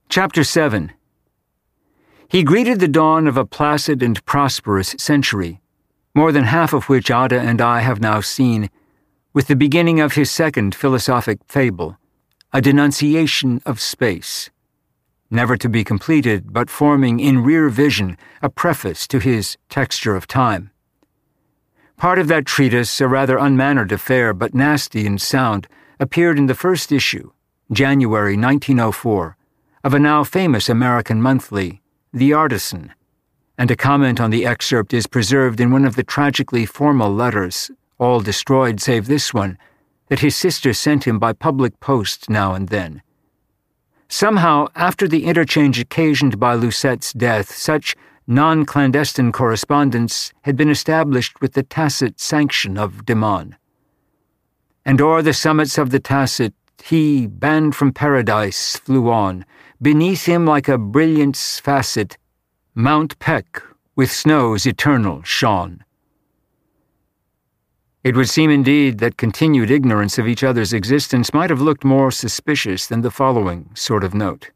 Chapter 7. He greeted the dawn of a placid and prosperous century, more than half of which Ada and I have now seen, with the beginning of his second philosophic fable, a denunciation of space, never to be completed, but forming in rear vision a preface to his Texture of Time. Part of that treatise, a rather unmannered affair but nasty and sound, appeared in the first issue, January 1904, of a now famous American monthly, The Artisan, and a comment on the excerpt is preserved in one of the tragically formal letters, all destroyed save this one, that his sister sent him by public post now and then. Somehow, after the interchange occasioned by Lucette's death, such non-clandestine correspondence had been established with the tacit sanction of Demon. And o'er the summits of the tacit, he, banned from paradise, flew on. Beneath him, like a brilliant facet, Mount Peck with snows eternal shone. It would seem indeed that continued ignorance of each other's existence might have looked more suspicious than the following sort of note.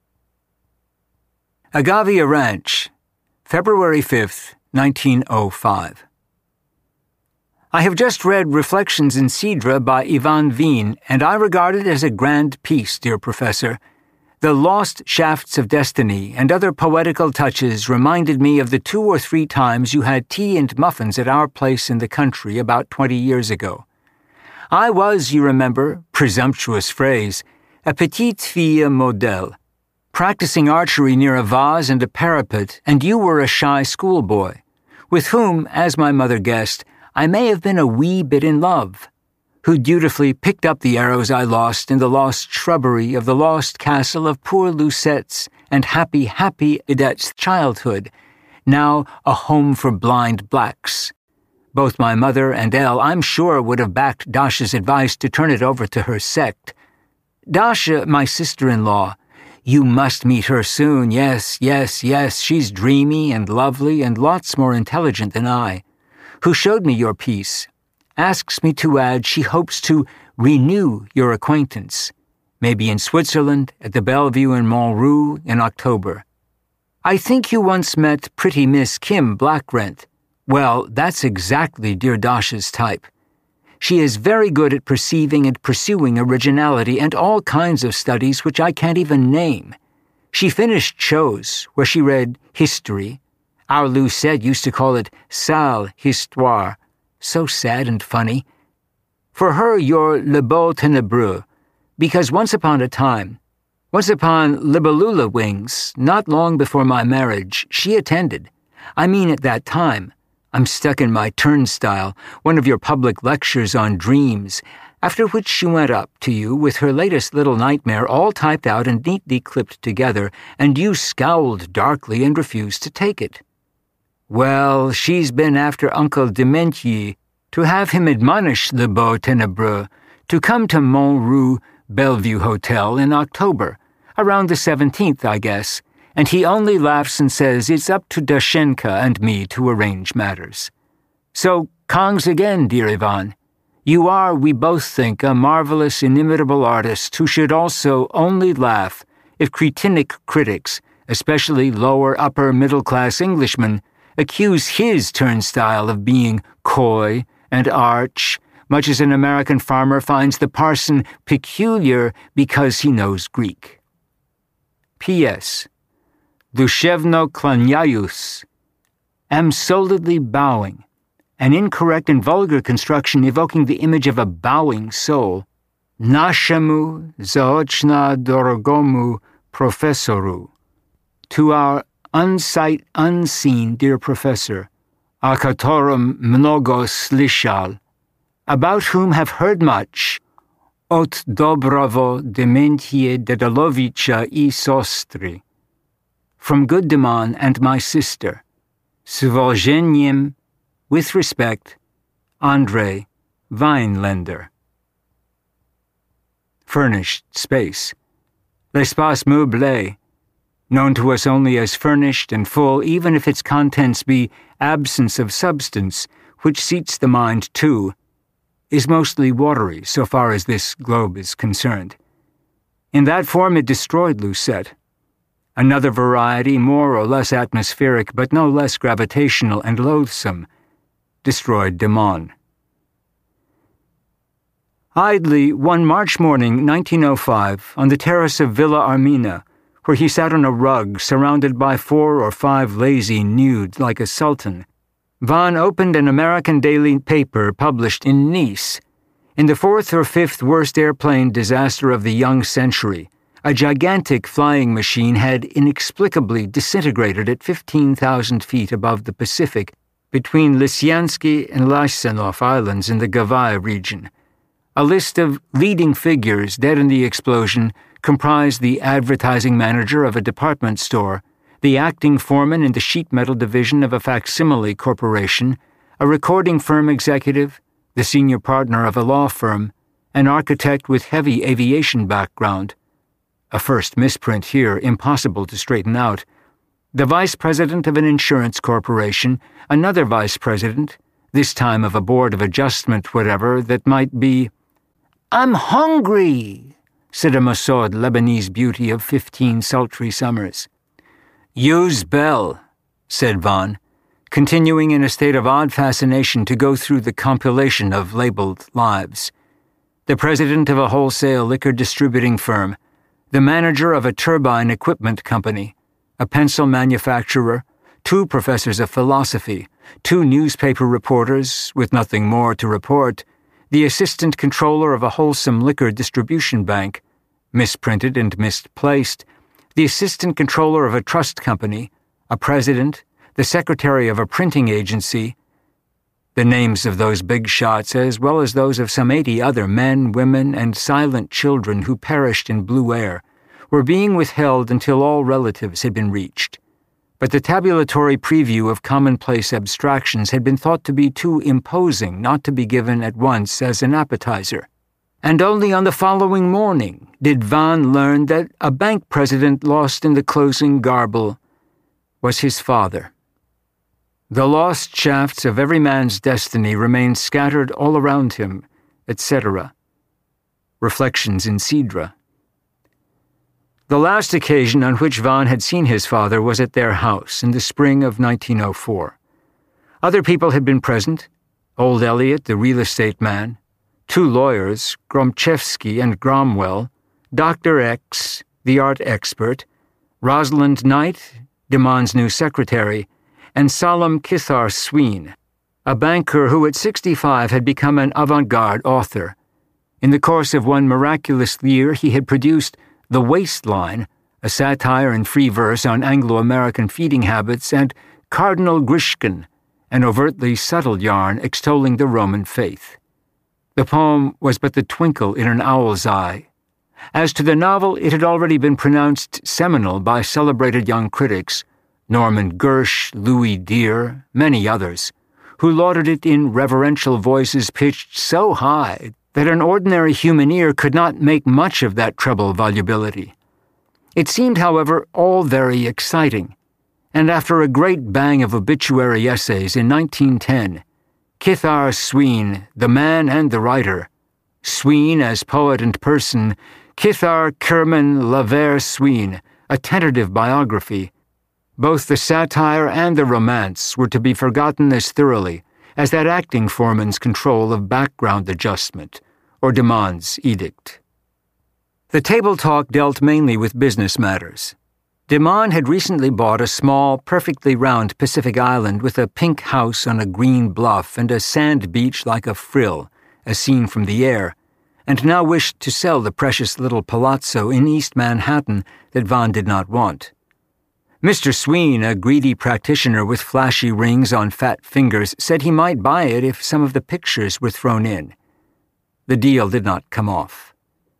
Agavia Ranch, February 5th, 1905. I have just read Reflections in Cedra by Ivan Veen, and I regard it as a grand piece, dear Professor. The lost shafts of destiny and other poetical touches reminded me of the 2 or 3 times you had tea and muffins at our place in the country about 20 years ago. I was, you remember, presumptuous phrase, a petite fille modèle, practicing archery near a vase and a parapet, and you were a shy schoolboy, with whom, as my mother guessed, I may have been a wee bit in love, who dutifully picked up the arrows I lost in the lost shrubbery of the lost castle of poor Lucette's and happy Idette's childhood, now a home for blind blacks. Both my mother and Elle, I'm sure, would have backed Dasha's advice to turn it over to her sect. Dasha, my sister-in-law, you must meet her soon, yes, she's dreamy and lovely and lots more intelligent than I, who showed me your piece, asks me to add she hopes to renew your acquaintance, maybe in Switzerland, at the Bellevue in Montreux in October. I think you once met pretty Miss Kim Blackrent. Well, that's exactly dear Dasha's type. She is very good at perceiving and pursuing originality and all kinds of studies which I can't even name. She finished shows where she read history. Our Lucette used to call it sale histoire. So sad and funny. For her, you're Le Beau Ténébreux, because once upon Libellula Wings, not long before my marriage, she attended. I mean at that time. I'm stuck in my turnstile, one of your public lectures on dreams, after which she went up to you with her latest little nightmare all typed out and neatly clipped together, and you scowled darkly and refused to take it. Well, she's been after Uncle Dementier to have him admonish Le Beau Ténébreux to come to Montreux Bellevue Hotel in October, around the 17th, I guess, and he only laughs and says it's up to Dashenka and me to arrange matters. So, congs again, dear Ivan. You are, we both think, a marvelous, inimitable artist who should also only laugh if cretinic critics, especially lower, upper, middle-class Englishmen, accuse his turnstile of being coy and arch, much as an American farmer finds the parson peculiar because he knows Greek. P.S. Dushevno klanyayus. Am solidly bowing, an incorrect and vulgar construction evoking the image of a bowing soul. Nashemu zaochna dorogomu professoru. To our unsight unseen dear professor, akatorum mnogo slishal, about whom have heard much, od dobravo dementie Dedalovicha I sostri, from good Demon and my sister, Suvolgeniem, with respect, Andrei Weinländer. Furnished space. L'espace meublé, known to us only as furnished and full, even if its contents be absence of substance, which seats the mind too, is mostly watery so far as this globe is concerned. In that form it destroyed Lucette, Another variety, more or less atmospheric but no less gravitational and loathsome, destroyed de Man. Idly, one March morning, 1905, on the terrace of Villa Armina, where he sat on a rug surrounded by 4 or 5 lazy nude like a sultan, Vaughan opened an American daily paper published in Nice. In the 4th or 5th worst airplane disaster of the young century, a gigantic flying machine had inexplicably disintegrated at 15,000 feet above the Pacific between Lisiansky and Lysanoff Islands in the Gavai region. A list of leading figures dead in the explosion comprised the advertising manager of a department store, the acting foreman in the sheet metal division of a facsimile corporation, a recording firm executive, the senior partner of a law firm, an architect with heavy aviation background. A first misprint here, impossible to straighten out. The vice president of an insurance corporation, another vice president, this time of a board of adjustment whatever that might be. "I'm hungry," said a Massoud Lebanese beauty of 15 sultry summers. "Use bell," said Vaughan, continuing in a state of odd fascination to go through the compilation of labeled lives. The president of a wholesale liquor distributing firm, the manager of a turbine equipment company, a pencil manufacturer, 2 professors of philosophy, 2 newspaper reporters with nothing more to report, the assistant controller of a wholesome liquor distribution bank, misprinted and misplaced, the assistant controller of a trust company, a president, the secretary of a printing agency. The names of those big shots, as well as those of some 80 other men, women, and silent children who perished in blue air, were being withheld until all relatives had been reached. But the tabulatory preview of commonplace abstractions had been thought to be too imposing not to be given at once as an appetizer. And only on the following morning did Vaughan learn that a bank president lost in the closing garble was his father. The lost shafts of every man's destiny remained scattered all around him, etc. Reflections in Sidra. The last occasion on which Vaughan had seen his father was at their house in the spring of 1904. Other people had been present: old Elliot, the real estate man, 2 lawyers, Gromchevsky and Gromwell, Dr. X, the art expert, Rosalind Knight, de Man's new secretary, and Salam Kithar Sween, a banker who at 65 had become an avant-garde author. In the course of one miraculous year he had produced The Waistline, a satire in free verse on Anglo-American feeding habits, and Cardinal Grishkin, an overtly subtle yarn extolling the Roman faith. The poem was but the twinkle in an owl's eye. As to the novel, it had already been pronounced seminal by celebrated young critics, Norman Gersh, Louis Dear, many others, who lauded it in reverential voices pitched so high that an ordinary human ear could not make much of that treble volubility. It seemed, however, all very exciting, and after a great bang of obituary essays in 1910, Kithar Sween, the man and the writer, Sween as poet and person, Kithar Kerman Laver Sween, a tentative biography. Both the satire and the romance were to be forgotten as thoroughly as that acting foreman's control of background adjustment, or de Man's edict. The table talk dealt mainly with business matters. De Man had recently bought a small, perfectly round Pacific island with a pink house on a green bluff and a sand beach like a frill, as seen from the air, and now wished to sell the precious little palazzo in East Manhattan that Vaughan did not want. Mr. Sween, a greedy practitioner with flashy rings on fat fingers, said he might buy it if some of the pictures were thrown in. The deal did not come off.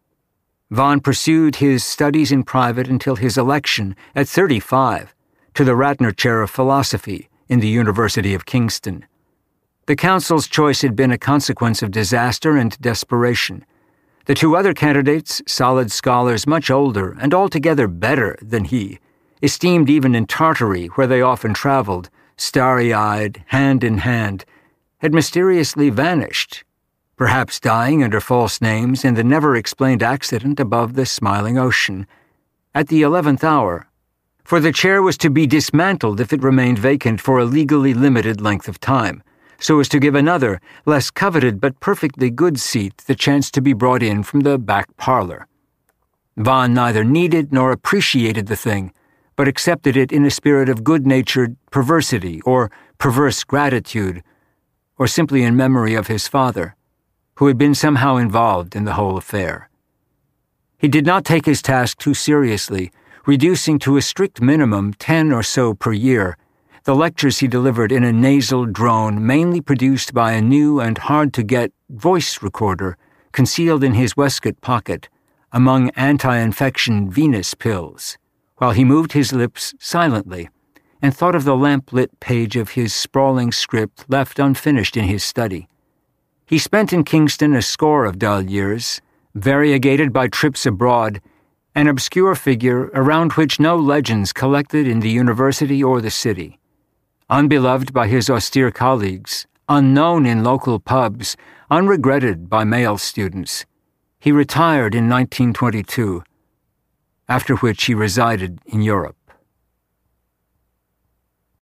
Vaughan pursued his studies in private until his election, at 35, to the Ratner Chair of Philosophy in the University of Kingston. The council's choice had been a consequence of disaster and desperation. The 2 other candidates, solid scholars much older and altogether better than he, esteemed even in Tartary, where they often traveled, starry-eyed, hand in hand, had mysteriously vanished, perhaps dying under false names in the never-explained accident above the smiling ocean. At the 11th hour, for the chair was to be dismantled if it remained vacant for a legally limited length of time, so as to give another, less coveted but perfectly good seat the chance to be brought in from the back parlor. Vaughan neither needed nor appreciated the thing, but accepted it in a spirit of good-natured perversity or perverse gratitude, or simply in memory of his father, who had been somehow involved in the whole affair. He did not take his task too seriously, reducing to a strict minimum 10 or so per year the lectures he delivered in a nasal drone mainly produced by a new and hard-to-get voice recorder concealed in his waistcoat pocket among anti-infection venous pills, while he moved his lips silently and thought of the lamp-lit page of his sprawling script left unfinished in his study. He spent in Kingston a score of dull years, variegated by trips abroad, an obscure figure around which no legends collected in the university or the city. Unbeloved by his austere colleagues, unknown in local pubs, unregretted by male students, he retired in 1922, after which he resided in Europe.